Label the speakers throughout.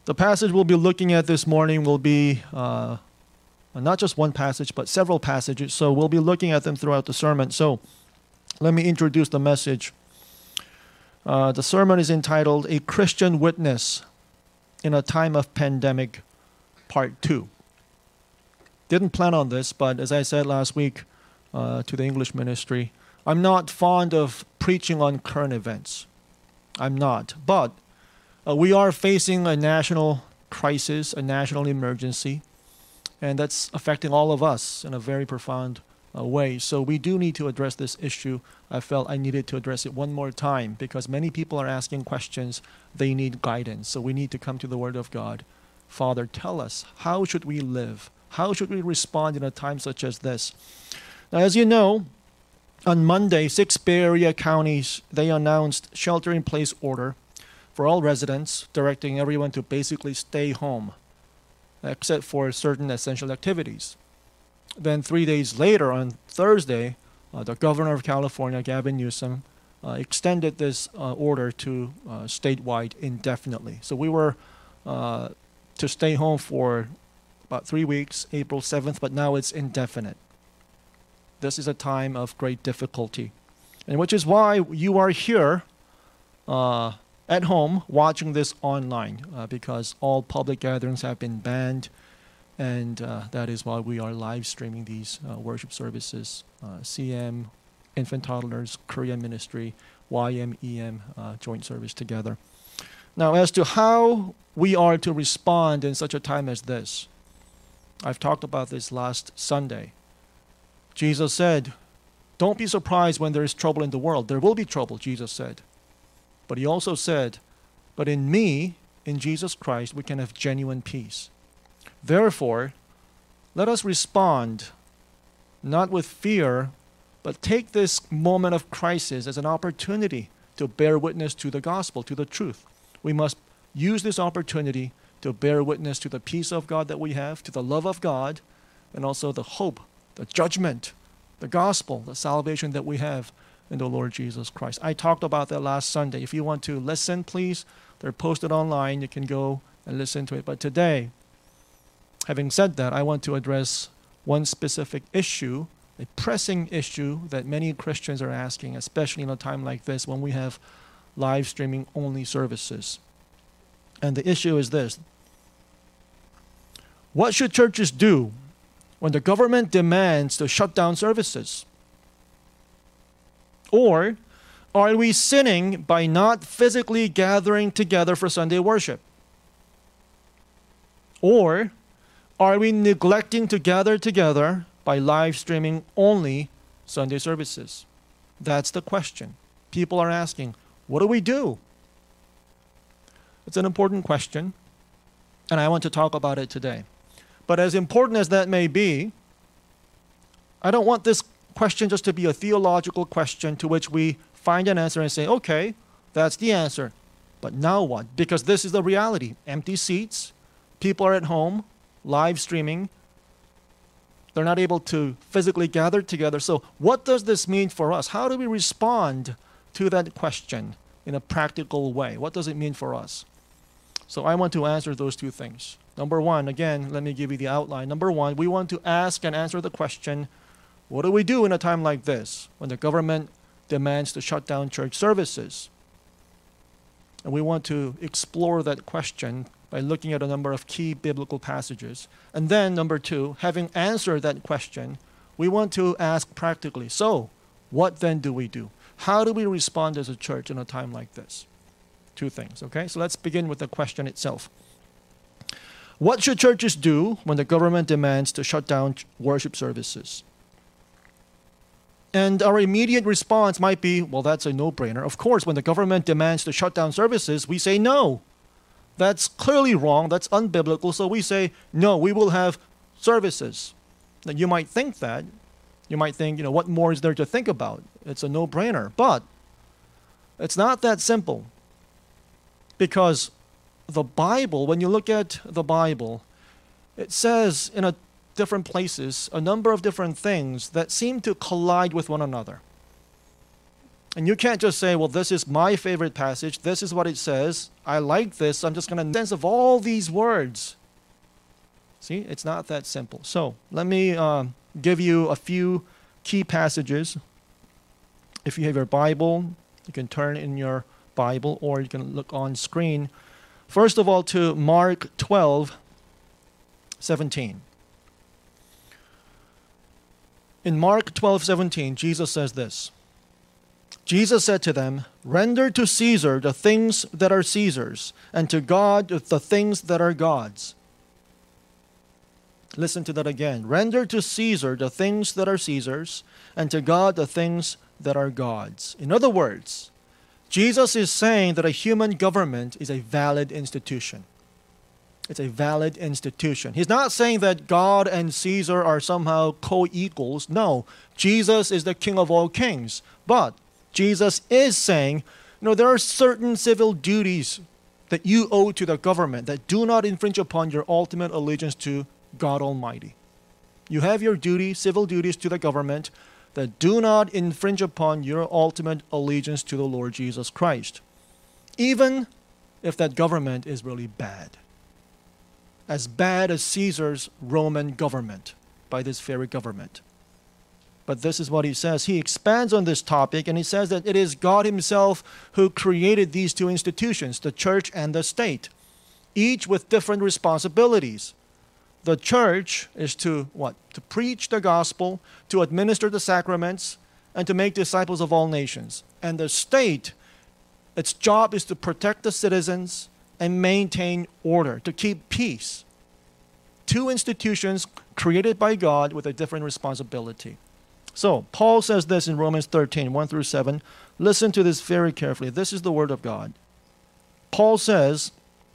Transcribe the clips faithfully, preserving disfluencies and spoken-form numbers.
Speaker 1: The passage we'll be looking at this morning will be uh, not just one passage, but several passages. So we'll be looking at them throughout the sermon. So let me introduce the message. Uh, the sermon is entitled A Christian Witness in a Time of Pandemic, Part two. Didn't plan on this, but as I said last week uh, to the English ministry, I'm not fond of preaching on current events. I'm not. But uh, we are facing a national crisis, a national emergency, and that's affecting all of us in a very profound uh, way. So we do need to address this issue. I felt I needed to address it one more time because many people are asking questions. They need guidance. So we need to come to the Word of God. Father, tell us, how should we live? How should we respond in a time such as this? Now, as you know, on Monday, six Bay Area counties, they announced shelter-in-place order for all residents, directing everyone to basically stay home, except for certain essential activities. Then three days later, on Thursday, uh, the governor of California, Gavin Newsom, uh, extended this uh, order to uh, statewide indefinitely. So we were uh, to stay home for about three weeks, April seventh, but now it's indefinite. This is a time of great difficulty, and which is why you are here uh, at home watching this online, uh, because all public gatherings have been banned, and uh, that is why we are live streaming these uh, worship services. Uh, C M, Infant Toddlers, Korean Ministry, Y M E M uh, joint service together. Now, as to how we are to respond in such a time as this, I've talked about this last Sunday. Jesus said, don't be surprised when there is trouble in the world. There will be trouble, Jesus said. But he also said, but in me, in Jesus Christ, we can have genuine peace. Therefore, let us respond not with fear, but take this moment of crisis as an opportunity to bear witness to the gospel, to the truth. We must use this opportunity to bear witness to the peace of God that we have, to the love of God, and also the hope, the judgment, the gospel, the salvation that we have in the Lord Jesus Christ. I talked about that last Sunday. If you want to listen, please, they're posted online. You can go and listen to it. But today, having said that, I want to address one specific issue, a pressing issue that many Christians are asking, especially in a time like this when we have live streaming only services. And the issue is this: what should churches do when the government demands to shut down services? Or are we sinning by not physically gathering together for Sunday worship? Or are we neglecting to gather together by live streaming only Sunday services? That's the question. People are asking, what do we do? It's an important question, and I want to talk about it today. But as important as that may be, I don't want this question just to be a theological question to which we find an answer and say, okay, that's the answer. But now what? Because this is the reality. Empty seats, people are at home, live streaming. They're not able to physically gather together. So what does this mean for us? How do we respond to that question in a practical way? What does it mean for us? So I want to answer those two things. Number one, again, let me give you the outline. Number one, we want to ask and answer the question, what do we do in a time like this when the government demands to shut down church services? And we want to explore that question by looking at a number of key biblical passages. And then, number two, having answered that question, we want to ask practically, so what then do we do? How do we respond as a church in a time like this? Two things, okay? So let's begin with the question itself. What should churches do when the government demands to shut down worship services? And our immediate response might be, well, that's a no-brainer. Of course, when the government demands to shut down services, we say no. That's clearly wrong. That's unbiblical. So we say, no, we will have services. Now, you might think that. You might think, you know, what more is there to think about? It's a no-brainer. But it's not that simple. Because the Bible, when you look at the Bible, it says in a different places a number of different things that seem to collide with one another. And you can't just say, well, this is my favorite passage. This is what it says. I like this. I'm just going to make sense of all these words. See, it's not that simple. So let me uh, give you a few key passages. If you have your Bible, you can turn in your Bible or you can look on screen. First of all, to Mark twelve, seventeen. In Mark twelve, seventeen, Jesus says this. Jesus said to them, "Render to Caesar the things that are Caesar's, and to God the things that are God's." Listen to that again. Render to Caesar the things that are Caesar's, and to God the things that are God's. In other words, Jesus is saying that a human government is a valid institution. It's a valid institution. He's not saying that God and Caesar are somehow co-equals. No, Jesus is the King of all kings. But Jesus is saying, you know, there are certain civil duties that you owe to the government that do not infringe upon your ultimate allegiance to God Almighty. You have your duty, civil duties to the government that do not infringe upon your ultimate allegiance to the Lord Jesus Christ, even if that government is really bad. As bad as Caesar's Roman government, by this very government. But this is what he says. He expands on this topic and he says that it is God himself who created these two institutions, the church and the state, each with different responsibilities. The church is to what? To preach the gospel, to administer the sacraments, and to make disciples of all nations. And the state, its job is to protect the citizens and maintain order, to keep peace. Two institutions created by God with a different responsibility. So, Paul says this in Romans thirteen, one through seven. Listen to this very carefully. This is the word of God. Paul says,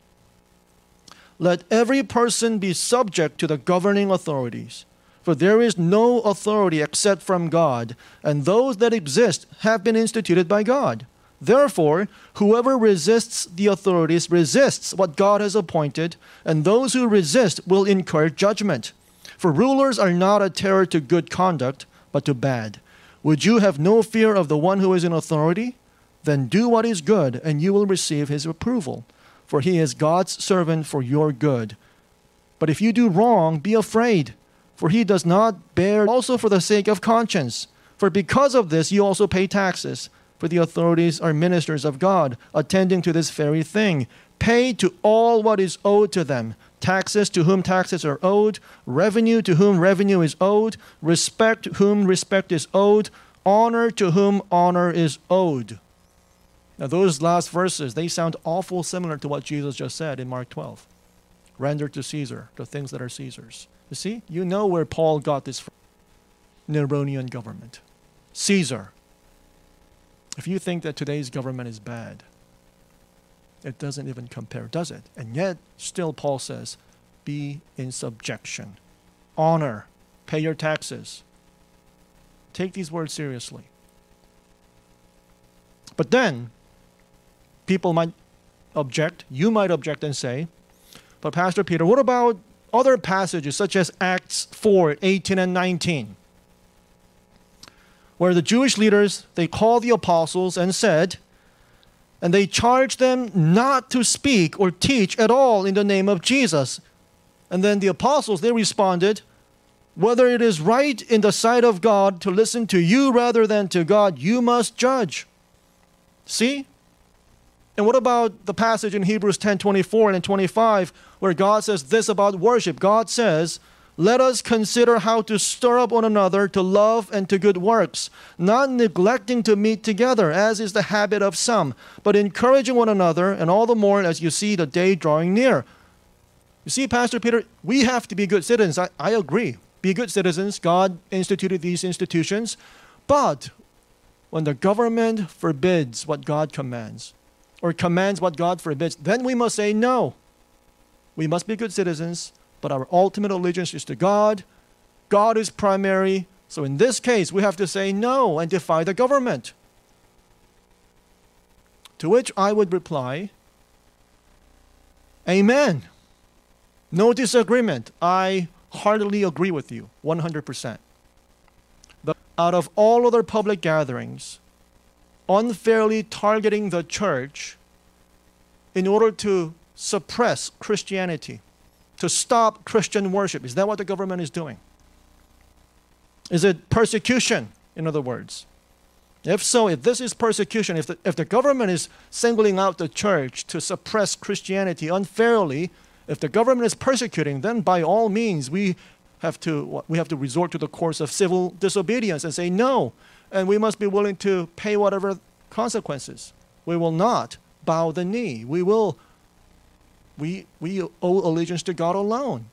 Speaker 1: "Let every person be subject to the governing authorities, for there is no authority except from God, and those that exist have been instituted by God. Therefore, whoever resists the authorities resists what God has appointed, and those who resist will incur judgment. For rulers are not a terror to good conduct, but to bad. Would you have no fear of the one who is in authority? Then do what is good, and you will receive his approval. For he is God's servant for your good. But if you do wrong, be afraid, for he does not bear also for the sake of conscience. For because of this you also pay taxes, for the authorities are ministers of God, attending to this very thing. Pay to all what is owed to them, taxes to whom taxes are owed, revenue to whom revenue is owed, respect to whom respect is owed, honor to whom honor is owed." Now those last verses, they sound awful similar to what Jesus just said in Mark twelve. Render to Caesar the things that are Caesar's. You see, you know where Paul got this from. Neronian government. Caesar. If you think that today's government is bad, it doesn't even compare, does it? And yet, still Paul says, be in subjection. Honor. Pay your taxes. Take these words seriously. But then, people might object, you might object and say, but Pastor Peter, what about other passages such as Acts four, eighteen and nineteen? Where the Jewish leaders, they called the apostles and said, and they charged them not to speak or teach at all in the name of Jesus. And then the apostles, they responded, whether it is right in the sight of God to listen to you rather than to God, you must judge. See? And what about the passage in Hebrews ten, twenty-four and twenty-five where God says this about worship? God says, let us consider how to stir up one another to love and to good works, not neglecting to meet together, as is the habit of some, but encouraging one another, and all the more as you see the day drawing near. You see, Pastor Peter, we have to be good citizens. I, I agree. Be good citizens. God instituted these institutions. But when the government forbids what God commands, or commands what God forbids, then we must say no. We must be good citizens, but our ultimate allegiance is to God. God is primary. So in this case, we have to say no and defy the government. To which I would reply, amen. No disagreement. I heartily agree with you, one hundred percent. But out of all other public gatherings, unfairly targeting the church in order to suppress Christianity, to stop Christian worship. Is that what the government is doing? Is it persecution, in other words? If so, if this is persecution, if the, if the government is singling out the church to suppress Christianity unfairly, if the government is persecuting, then by all means we have to we have to resort to the course of civil disobedience and say no, and we must be willing to pay whatever consequences. We will not bow the knee. We will we we owe allegiance to God alone.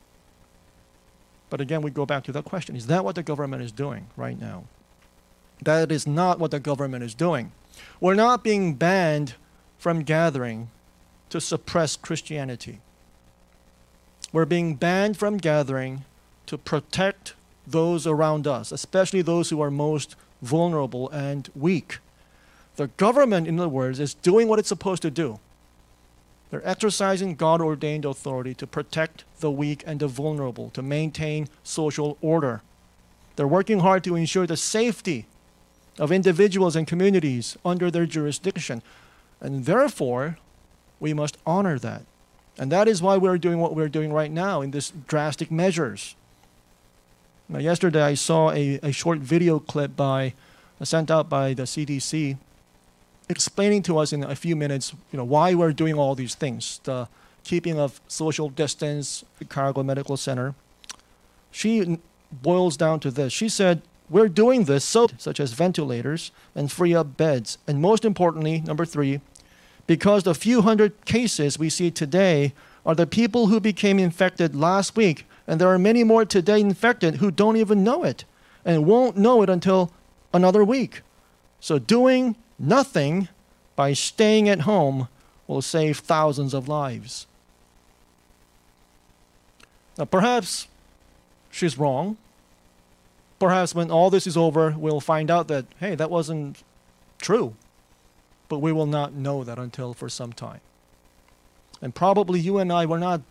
Speaker 1: But again, we go back to that question. Is that what the government is doing right now? That is not what the government is doing. We're not being banned from gathering to suppress Christianity. We're being banned from gathering to protect those around us, especially those who are most vulnerable and weak. The government, in other words, is doing what it's supposed to do. They're exercising God-ordained authority to protect the weak and the vulnerable, to maintain social order. They're working hard to ensure the safety of individuals and communities under their jurisdiction. And therefore, we must honor that. And that is why we're doing what we're doing right now in these drastic measures. Now, yesterday I saw a, a short video clip by, uh, sent out by the C D C explaining to us in a few minutes, you know, why we're doing all these things. The keeping of social distance, the Cargo Medical Center. She boils down to this. She said, we're doing this so, such as ventilators and free up beds. And most importantly, number three, because the few hundred cases we see today are the people who became infected last week. And there are many more today infected who don't even know it and won't know it until another week. So doing nothing by staying at home will save thousands of lives. Now, perhaps she's wrong. Perhaps when all this is over, we'll find out that, hey, that wasn't true. But we will not know that until for some time. And probably you and I were not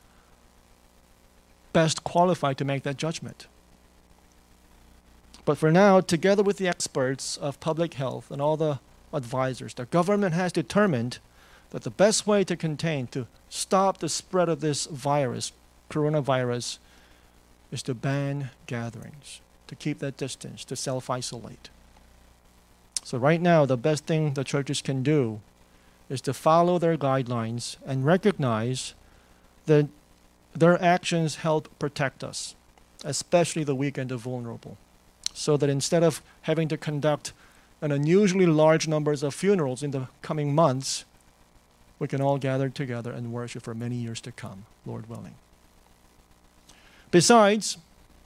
Speaker 1: best qualified to make that judgment. But for now, together with the experts of public health and all the advisors, the government has determined that the best way to contain, to stop the spread of this virus, coronavirus, is to ban gatherings, to keep that distance, to self-isolate. So right now, the best thing the churches can do is to follow their guidelines and recognize that their actions help protect us, especially the weak and the vulnerable. So that instead of having to conduct an unusually large numbers of funerals in the coming months, we can all gather together and worship for many years to come, Lord willing. Besides,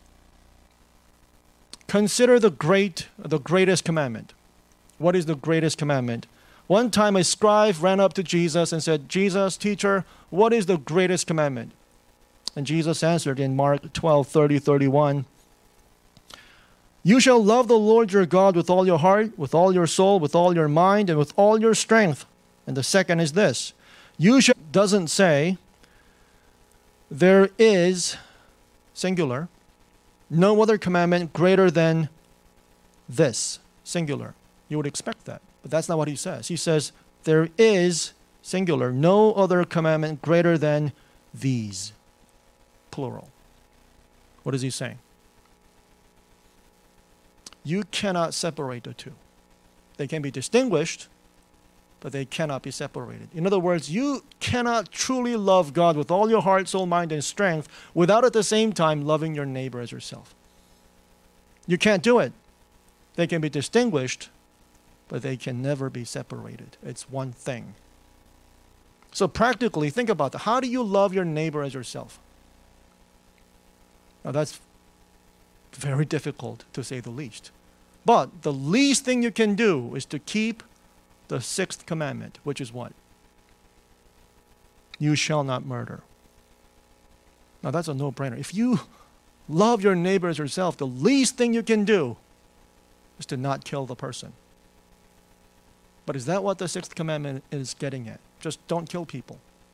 Speaker 1: consider the great, the greatest commandment. What is the greatest commandment? One time a scribe ran up to Jesus and said, Jesus, teacher, what is the greatest commandment? And Jesus answered in Mark twelve, thirty, thirty-one, you shall love the Lord your God with all your heart, with all your soul, with all your mind, and with all your strength. And the second is this. You shall, doesn't say, there is, singular, no other commandment greater than this, singular. You would expect that, but that's not what he says. He says, there is, singular, no other commandment greater than these, plural. What is he saying? You cannot separate the two. They can be distinguished, but they cannot be separated. In other words, you cannot truly love God with all your heart, soul, mind, and strength without at the same time loving your neighbor as yourself. You can't do it. They can be distinguished, but they can never be separated. It's one thing. So practically, think about that. How do you love your neighbor as yourself? Now that's very difficult, to say the least. But the least thing you can do is to keep the sixth commandment, which is what? You shall not murder. Now that's a no-brainer. If you love your neighbor as yourself, the least thing you can do is to not kill the person. But is that what the sixth commandment is getting at? Just don't kill people.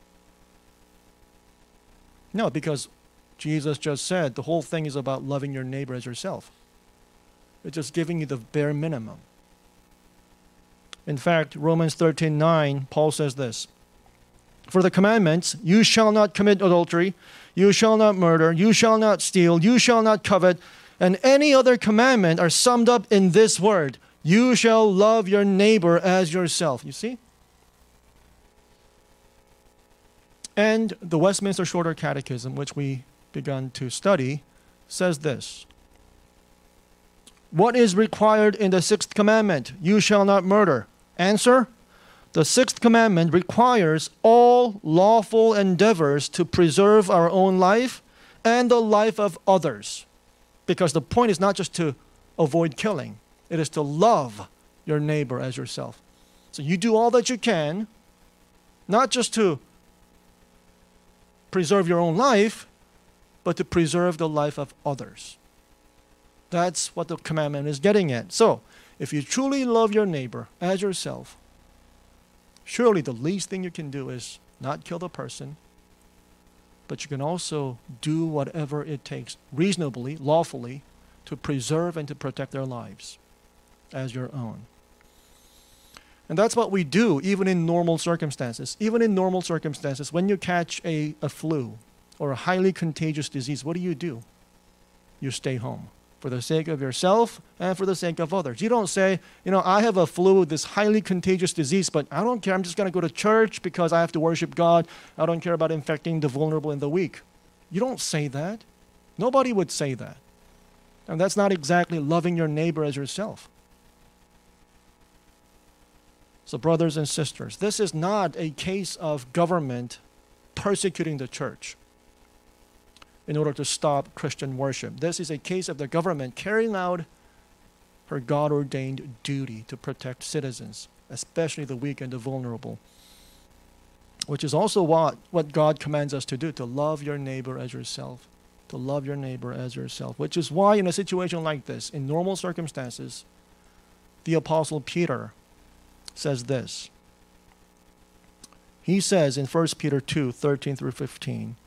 Speaker 1: No, because Jesus just said the whole thing is about loving your neighbor as yourself. It's just giving you the bare minimum. In fact, Romans thirteen nine, Paul says this, "For the commandments, you shall not commit adultery, you shall not murder, you shall not steal, you shall not covet, and any other commandment are summed up in this word, you shall love your neighbor as yourself." You see? And the Westminster Shorter Catechism, which we begun to study, says this. What is required in the sixth commandment? You shall not murder. Answer: the sixth commandment requires all lawful endeavors to preserve our own life and the life of others. Because the point is not just to avoid killing. It is to love your neighbor as yourself. So you do all that you can, not just to preserve your own life, but to preserve the life of others. That's what the commandment is getting at. So, if you truly love your neighbor as yourself, surely the least thing you can do is not kill the person, but you can also do whatever it takes reasonably, lawfully, to preserve and to protect their lives as your own. And that's what we do even in normal circumstances. Even in normal circumstances, when you catch a, a flu or a highly contagious disease, what do you do? You stay home for the sake of yourself and for the sake of others. You don't say, you know, I have a flu, this highly contagious disease, but I don't care. I'm just going to go to church because I have to worship God. I don't care about infecting the vulnerable and the weak. You don't say that. Nobody would say that. And that's not exactly loving your neighbor as yourself. So brothers and sisters, this is not a case of government persecuting the church in order to stop Christian worship. This is a case of the government carrying out her God-ordained duty to protect citizens, especially the weak and the vulnerable, which is also what, what God commands us to do, to love your neighbor as yourself, to love your neighbor as yourself, which is why in a situation like this, in normal circumstances, the Apostle Peter says this. He says in First Peter two, thirteen through fifteen,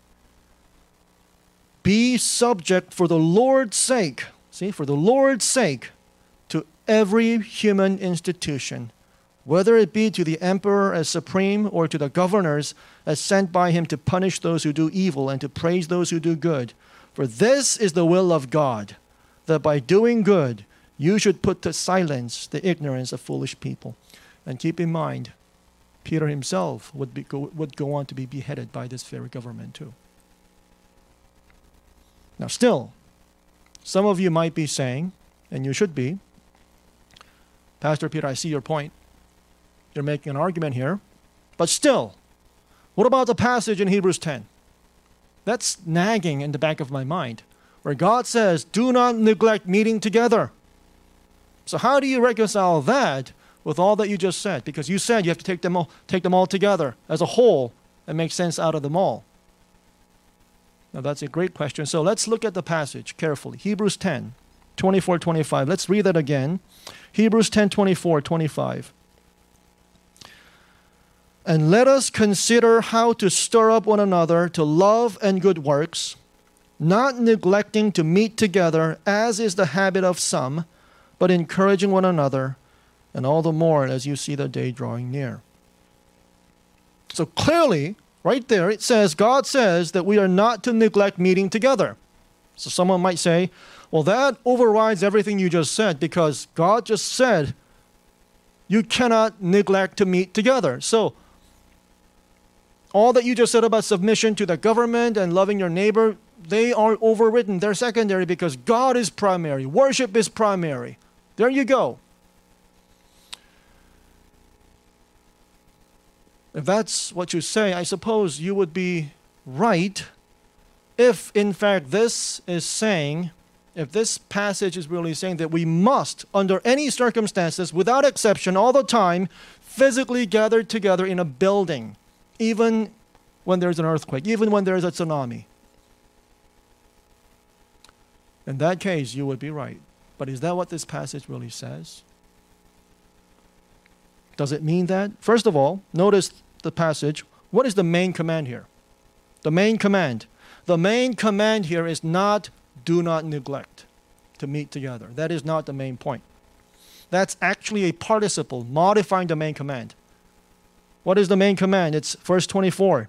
Speaker 1: "Be subject for the Lord's sake," see, for the Lord's sake, "to every human institution, whether it be to the emperor as supreme or to the governors as sent by him to punish those who do evil and to praise those who do good. For this is the will of God, that by doing good you should put to silence the ignorance of foolish people." And keep in mind, Peter himself would, be, go, would go on to be beheaded by this very government too. Now still, some of you might be saying, and you should be, "Pastor Peter, I see your point. You're making an argument here. But still, what about the passage in Hebrews ten? That's nagging in the back of my mind, where God says, do not neglect meeting together." So how do you reconcile that with all that you just said? Because you said you have to take them all, take them all together as a whole and make sense out of them all. Now that's a great question. So let's look at the passage carefully. Hebrews ten, twenty-four, twenty-five. Let's read that again. Hebrews ten, twenty-four, twenty-five. "And let us consider how to stir up one another to love and good works, not neglecting to meet together, as is the habit of some, but encouraging one another, and all the more as you see the day drawing near." So clearly, right there, it says, God says that we are not to neglect meeting together. So someone might say, well, that overrides everything you just said, because God just said you cannot neglect to meet together. So all that you just said about submission to the government and loving your neighbor, they are overwritten. They're secondary because God is primary. Worship is primary. There you go. If that's what you say, I suppose you would be right if, in fact, this is saying, if this passage is really saying that we must, under any circumstances, without exception, all the time, physically gather together in a building, even when there's an earthquake, even when there's a tsunami. In that case, you would be right. But is that what this passage really says? Does it mean that? First of all, notice the passage. What is the main command here? The main command. The main command here is not do not neglect to meet together. That is not the main point. That's actually a participle modifying the main command. What is the main command? It's verse twenty-four.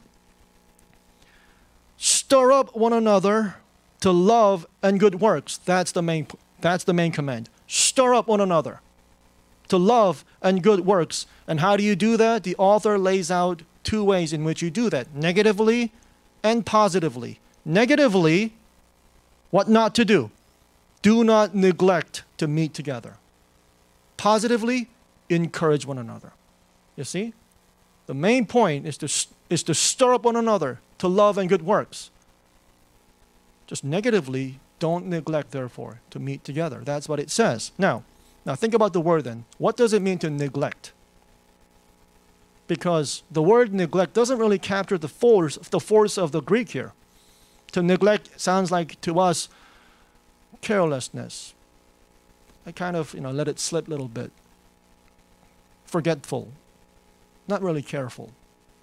Speaker 1: Stir up one another to love and good works. That's the main, that's the main command. Stir up one another to love and good works. And how do you do that? The author lays out two ways in which you do that, negatively and positively. Negatively, what not to do. Do not neglect to meet together. Positively, encourage one another. You see? The main point is to, is to stir up one another to love and good works. Just negatively, don't neglect, therefore, to meet together. That's what it says. Now, now think about the word then. What does it mean to neglect? Because the word neglect doesn't really capture the force, the force of the Greek here. To neglect sounds like to us carelessness. I kind of, you know, let it slip a little bit. Forgetful. Not really careful.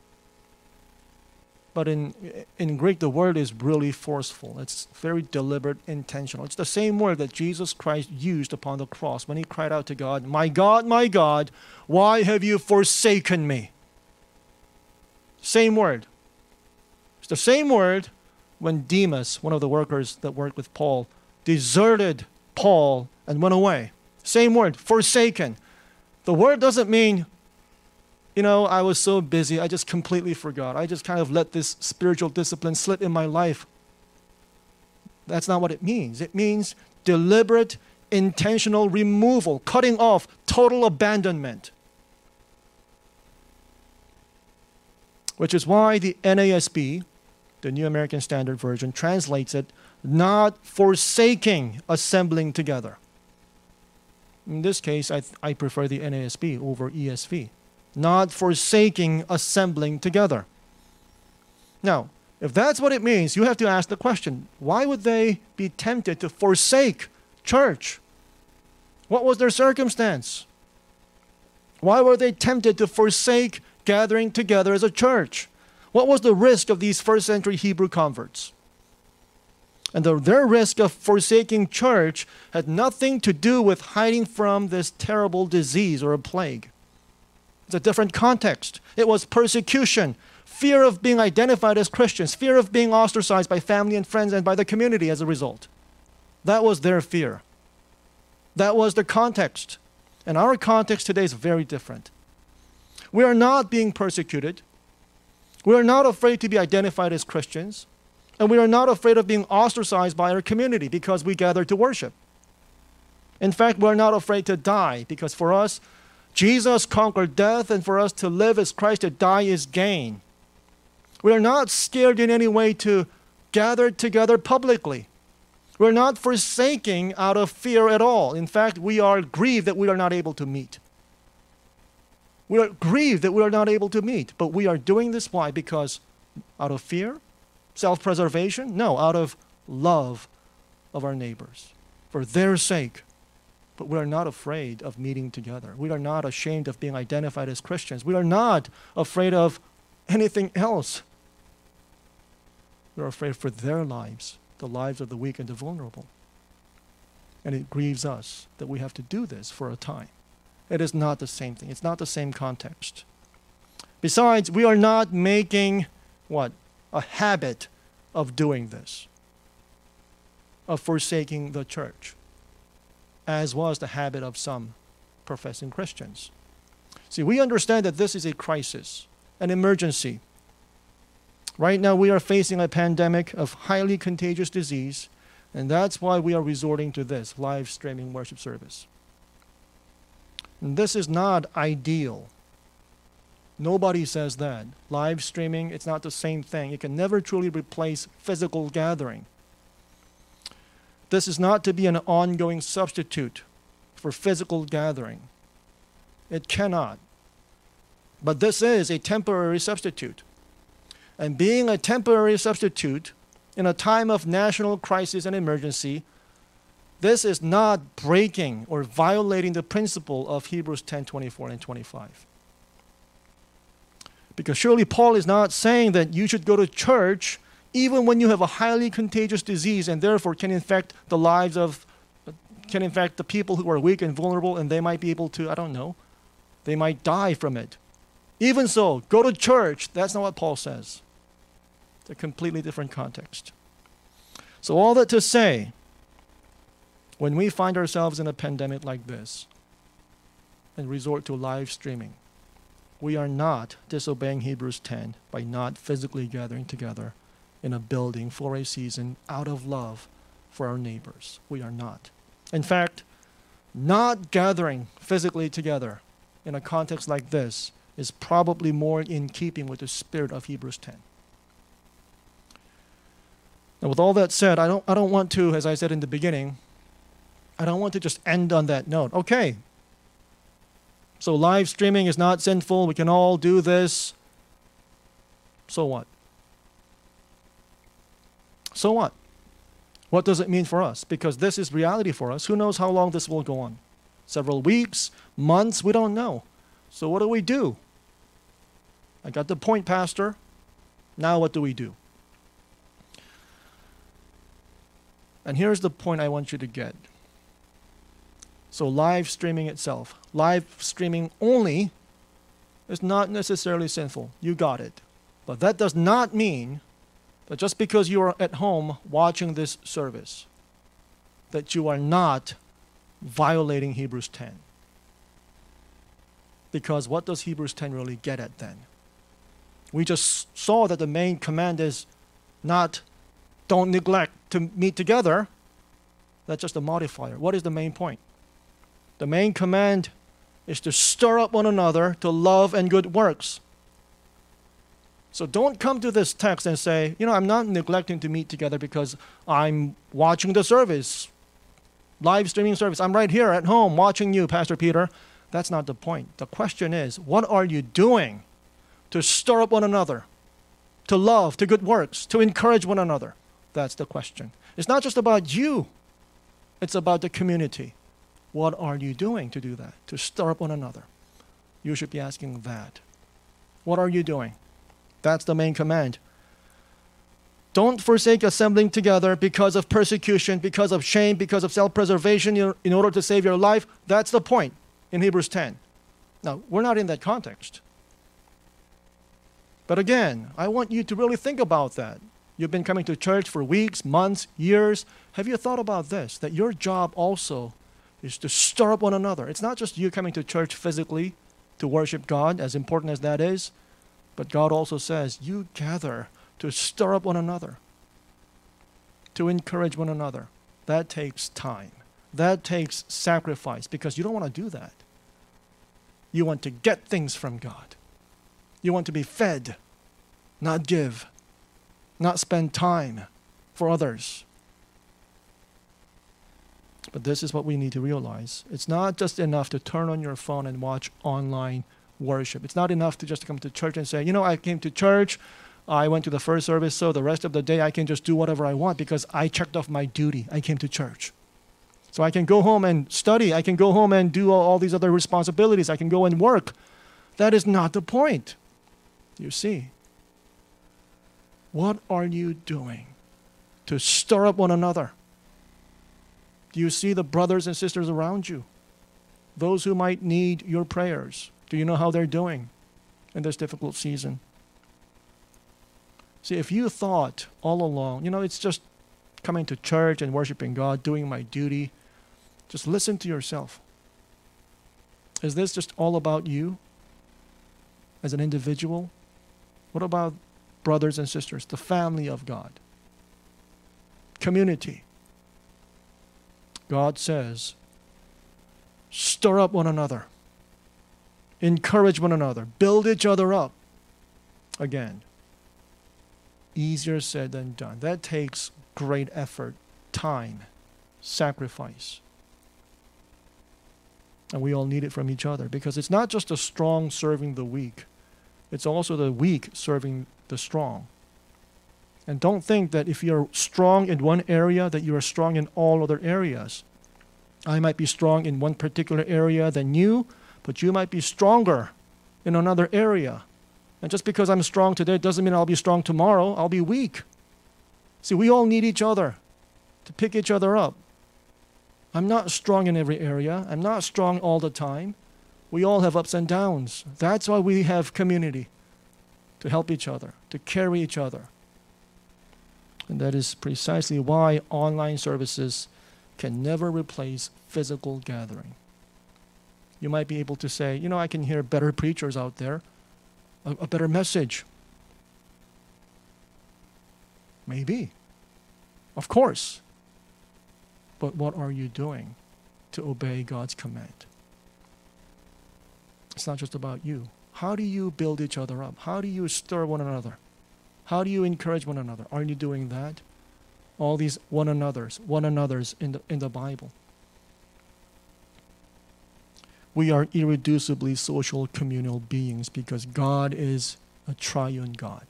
Speaker 1: But in, in Greek, the word is really forceful. It's very deliberate, intentional. It's the same word that Jesus Christ used upon the cross when he cried out to God, "My God, my God, why have you forsaken me?" Same word. It's the same word when Demas, one of the workers that worked with Paul, deserted Paul and went away. Same word, forsaken. The word doesn't mean, you know, I was so busy, I just completely forgot. I just kind of let this spiritual discipline slip in my life. That's not what it means. It means deliberate, intentional removal, cutting off, total abandonment. Which is why the N A S B, the New American Standard Version, translates it, not forsaking assembling together. In this case, I, I prefer the N A S B over E S V. Not forsaking assembling together. Now, if that's what it means, you have to ask the question, why would they be tempted to forsake church? What was their circumstance? Why were they tempted to forsake gathering together as a church? What was the risk of these first century Hebrew converts? And the, their risk of forsaking church had nothing to do with hiding from this terrible disease or a plague. It's a different context. It was persecution, fear of being identified as Christians, fear of being ostracized by family and friends and by the community as a result. That was their fear. That was the context. And our context today is very different. We are not being persecuted. We are not afraid to be identified as Christians. And we are not afraid of being ostracized by our community because we gather to worship. In fact, we are not afraid to die because for us, Jesus conquered death, and for us to live is Christ, to die is gain. We are not scared in any way to gather together publicly. We're not forsaking out of fear at all. In fact, we are grieved that we are not able to meet. We are grieved that we are not able to meet. But we are doing this, why? Because out of fear? Self-preservation? No, out of love of our neighbors. For their sake. But we are not afraid of meeting together. We are not ashamed of being identified as Christians. We are not afraid of anything else. We are afraid for their lives, the lives of the weak and the vulnerable. And it grieves us that we have to do this for a time. It is not the same thing. It's not the same context. Besides, we are not making, what? A habit of doing this, of forsaking the church, as was the habit of some professing Christians. See, we understand that this is a crisis, an emergency. Right now we are facing a pandemic of highly contagious disease, and that's why we are resorting to this live streaming worship service. And this is not ideal. Nobody says that. Live streaming, it's not the same thing. It can never truly replace physical gathering. This is not to be an ongoing substitute for physical gathering. It cannot. But this is a temporary substitute. And being a temporary substitute in a time of national crisis and emergency, this is not breaking or violating the principle of Hebrews ten, twenty-four and twenty-five. Because surely Paul is not saying that you should go to church even when you have a highly contagious disease and therefore can infect the lives of can in fact the people who are weak and vulnerable, and they might be able to, I don't know, they might die from it. Even so, go to church. That's not what Paul says. It's a completely different context. So all that to say, when we find ourselves in a pandemic like this and resort to live streaming, we are not disobeying Hebrews ten by not physically gathering together in a building for a season out of love for our neighbors. We are not. In fact, not gathering physically together in a context like this is probably more in keeping with the spirit of Hebrews ten. Now, with all that said, I don't, I don't want to, as I said in the beginning, I don't want to just end on that note. Okay, so live streaming is not sinful. We can all do this. So what? So what? What does it mean for us? Because this is reality for us. Who knows how long this will go on? Several weeks, months, we don't know. So what do we do? I got the point, Pastor. Now what do we do? And here's the point I want you to get. So live streaming itself, live streaming only is not necessarily sinful. You got it. But that does not mean that just because you are at home watching this service, that you are not violating Hebrews ten. Because what does Hebrews ten really get at then? We just saw that the main command is not don't neglect to meet together. That's just a modifier. What is the main point? The main command is to stir up one another to love and good works. So don't come to this text and say, you know, I'm not neglecting to meet together because I'm watching the service, live streaming service. I'm right here at home watching you, Pastor Peter. That's not the point. The question is, what are you doing to stir up one another, to love, to good works, to encourage one another? That's the question. It's not just about you. It's about the community. What are you doing to do that, to stir up one another? You should be asking that. What are you doing? That's the main command. Don't forsake assembling together because of persecution, because of shame, because of self-preservation in order to save your life. That's the point in Hebrews ten. Now, we're not in that context. But again, I want you to really think about that. You've been coming to church for weeks, months, years. Have you thought about this, that your job also is to stir up one another? It's not just you coming to church physically to worship God, as important as that is, but God also says you gather to stir up one another, to encourage one another. That takes time. That takes sacrifice, because you don't want to do that. You want to get things from God. You want to be fed, not give, not spend time for others. But this is what we need to realize. It's not just enough to turn on your phone and watch online worship. It's not enough to just come to church and say, you know, I came to church, I went to the first service, so the rest of the day I can just do whatever I want because I checked off my duty. I came to church. So I can go home and study. I can go home and do all, all these other responsibilities. I can go and work. That is not the point. You see, what are you doing to stir up one another? Do you see the brothers and sisters around you? Those who might need your prayers. Do you know how they're doing in this difficult season? See, if you thought all along, you know, it's just coming to church and worshiping God, doing my duty, just listen to yourself. Is this just all about you as an individual? What about brothers and sisters, the family of God? Community. God says, stir up one another. Encourage one another. Build each other up. Again, easier said than done. That takes great effort, time, sacrifice. And we all need it from each other, because it's not just the strong serving the weak. It's also the weak serving the strong. And don't think that if you're strong in one area, that you are strong in all other areas. I might be strong in one particular area than you, but you might be stronger in another area. And just because I'm strong today doesn't mean I'll be strong tomorrow. I'll be weak. See, we all need each other to pick each other up. I'm not strong in every area. I'm not strong all the time. We all have ups and downs. That's why we have community, to help each other, to carry each other. And that is precisely why online services can never replace physical gathering. You might be able to say, you know, I can hear better preachers out there, a, a better message. Maybe. Of course. But what are you doing to obey God's command? It's not just about you. How do you build each other up? How do you stir one another? How do you encourage one another? Are you doing that? All these one another's, one another's in the, in the Bible. We are irreducibly social communal beings because God is a triune God.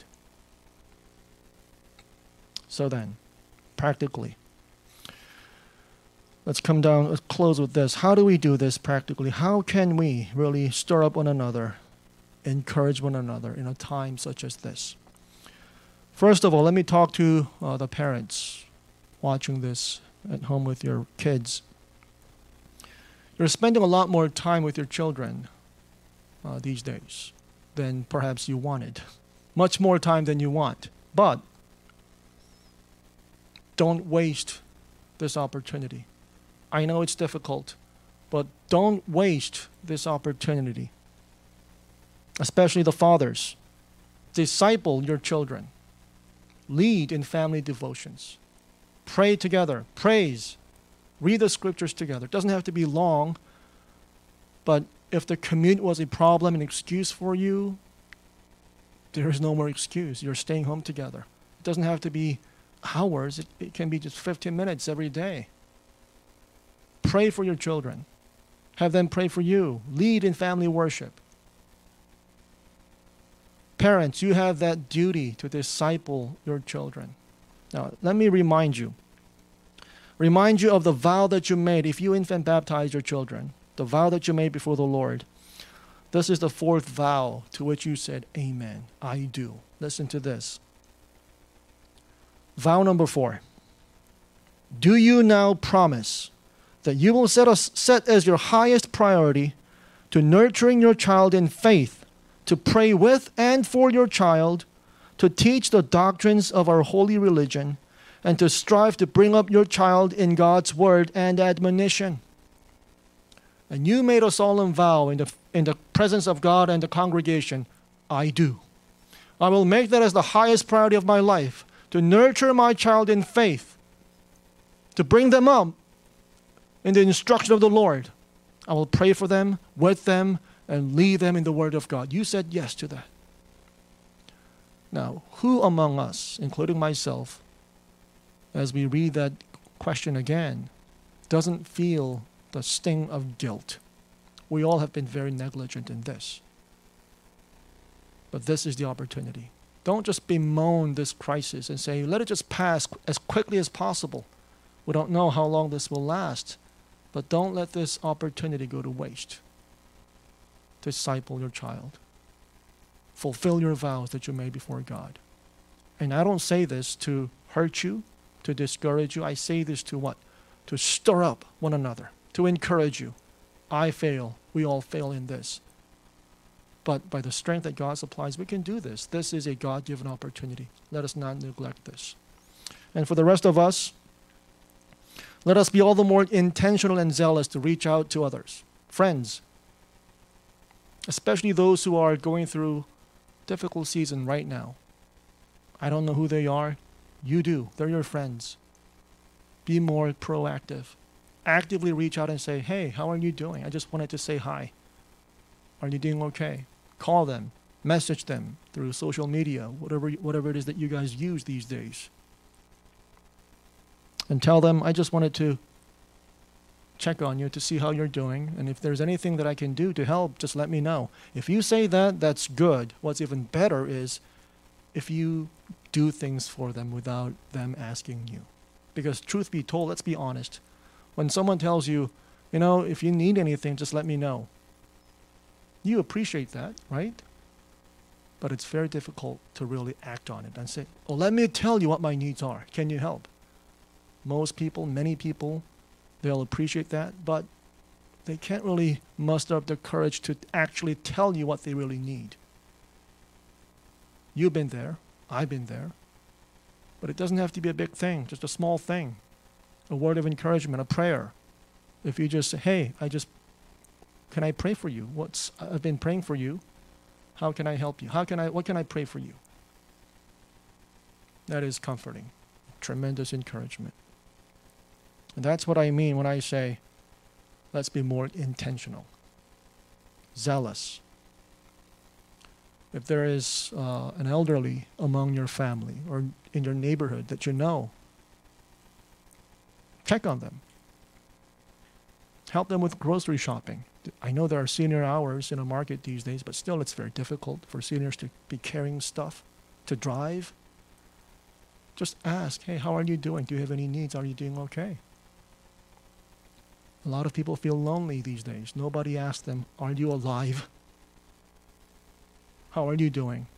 Speaker 1: So then, practically, let's come down, let's close with this. How do we do this practically? How can we really stir up one another, encourage one another in a time such as this? First of all, let me talk to uh, the parents watching this at home with your kids. You're spending a lot more time with your children uh, these days than perhaps you wanted. Much more time than you want. But don't waste this opportunity. I know it's difficult, but don't waste this opportunity. Especially the fathers. Disciple your children. Lead in family devotions. Pray together. Praise. Read the scriptures together. It doesn't have to be long, but if the commute was a problem, an excuse for you, there is no more excuse. You're staying home together. It doesn't have to be hours. It, it can be just fifteen minutes every day. Pray for your children. Have them pray for you. Lead in family worship. Parents, you have that duty to disciple your children. Now, let me remind you. Remind you of the vow that you made if you infant baptize your children. The vow that you made before the Lord. This is the fourth vow to which you said, Amen. I do. Listen to this. Vow number four. Do you now promise that you will set, us, set as your highest priority to nurturing your child in faith, to pray with and for your child, to teach the doctrines of our holy religion, and to strive to bring up your child in God's word and admonition? And you made a solemn vow in the, in the presence of God and the congregation, I do. I will make that as the highest priority of my life, to nurture my child in faith, to bring them up in the instruction of the Lord. I will pray for them, with them, and lead them in the word of God. You said yes to that. Now, who among us, including myself, as we read that question again, doesn't feel the sting of guilt? We all have been very negligent in this. But this is the opportunity. Don't just bemoan this crisis and say, let it just pass as quickly as possible. We don't know how long this will last, but don't let this opportunity go to waste. Disciple your child. Fulfill your vows that you made before God. And I don't say this to hurt you, to discourage you. I say this to what? To stir up one another, to encourage you. I fail. We all fail in this. But by the strength that God supplies, we can do this. This is a God-given opportunity. Let us not neglect this. And for the rest of us, let us be all the more intentional and zealous to reach out to others, friends, especially those who are going through difficult season right now. I don't know who they are. You do. They're your friends. Be more proactive. Actively reach out and say, hey, how are you doing? I just wanted to say hi. Are you doing okay? Call them. Message them through social media, whatever, whatever it is that you guys use these days. And tell them, I just wanted to check on you to see how you're doing. And if there's anything that I can do to help, just let me know. If you say that, that's good. What's even better is if you do things for them without them asking you. Because truth be told, let's be honest. When someone tells you, you know, if you need anything, just let me know. You appreciate that, right? But it's very difficult to really act on it and say, oh, let me tell you what my needs are. Can you help? Most people, many people They'll appreciate that, but they can't really muster up the courage to actually tell you what they really need. You've been there. I've been there. But it doesn't have to be a big thing, just a small thing. A word of encouragement, a prayer. If you just say, hey, I just, can I pray for you? What's, I've been praying for you. How can I help you? How can I, what can I pray for you? That is comforting. Tremendous encouragement. And that's what I mean when I say, let's be more intentional, zealous. If there is uh, an elderly among your family or in your neighborhood that you know, check on them. Help them with grocery shopping. I know there are senior hours in a market these days, but still it's very difficult for seniors to be carrying stuff, to drive. Just ask, hey, how are you doing? Do you have any needs? Are you doing okay? A lot of people feel lonely these days. Nobody asks them, are you alive? How are you doing?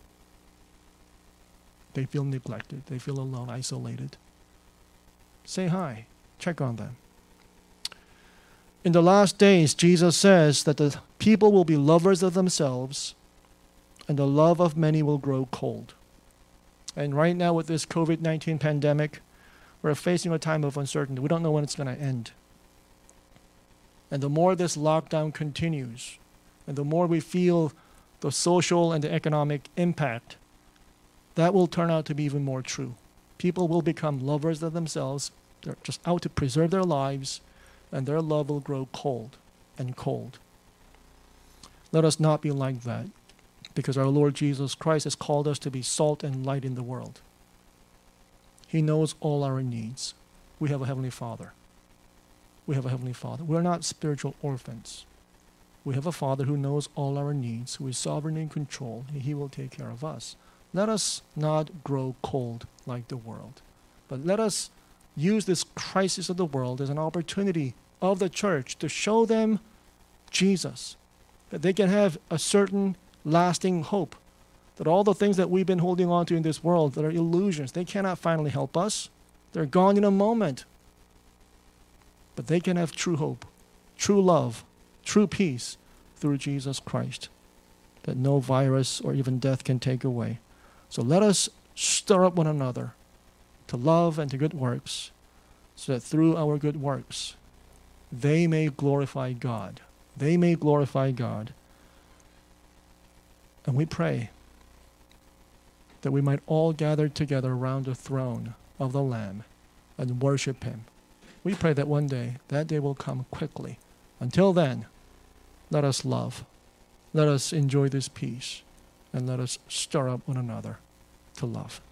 Speaker 1: They feel neglected. They feel alone, isolated. Say hi. Check on them. In the last days, Jesus says that the people will be lovers of themselves, and the love of many will grow cold. And right now with this COVID nineteen pandemic, we're facing a time of uncertainty. We don't know when it's going to end. And the more this lockdown continues, and the more we feel the social and the economic impact, that will turn out to be even more true. People will become lovers of themselves. They're just out to preserve their lives, and their love will grow cold and cold. Let us not be like that, because our Lord Jesus Christ has called us to be salt and light in the world. He knows all our needs. We have a Heavenly Father. We have a Heavenly Father. We're not spiritual orphans. We have a Father who knows all our needs, who is sovereign in control, and He will take care of us. Let us not grow cold like the world, but let us use this crisis of the world as an opportunity of the church to show them Jesus, that they can have a certain lasting hope, that all the things that we've been holding on to in this world that are illusions, they cannot finally help us. They're gone in a moment. But they can have true hope, true love, true peace through Jesus Christ that no virus or even death can take away. So let us stir up one another to love and to good works, so that through our good works, they may glorify God. They may glorify God. And we pray that we might all gather together around the throne of the Lamb and worship Him. We pray that one day, that day will come quickly. Until then, let us love. Let us enjoy this peace. And let us stir up one another to love.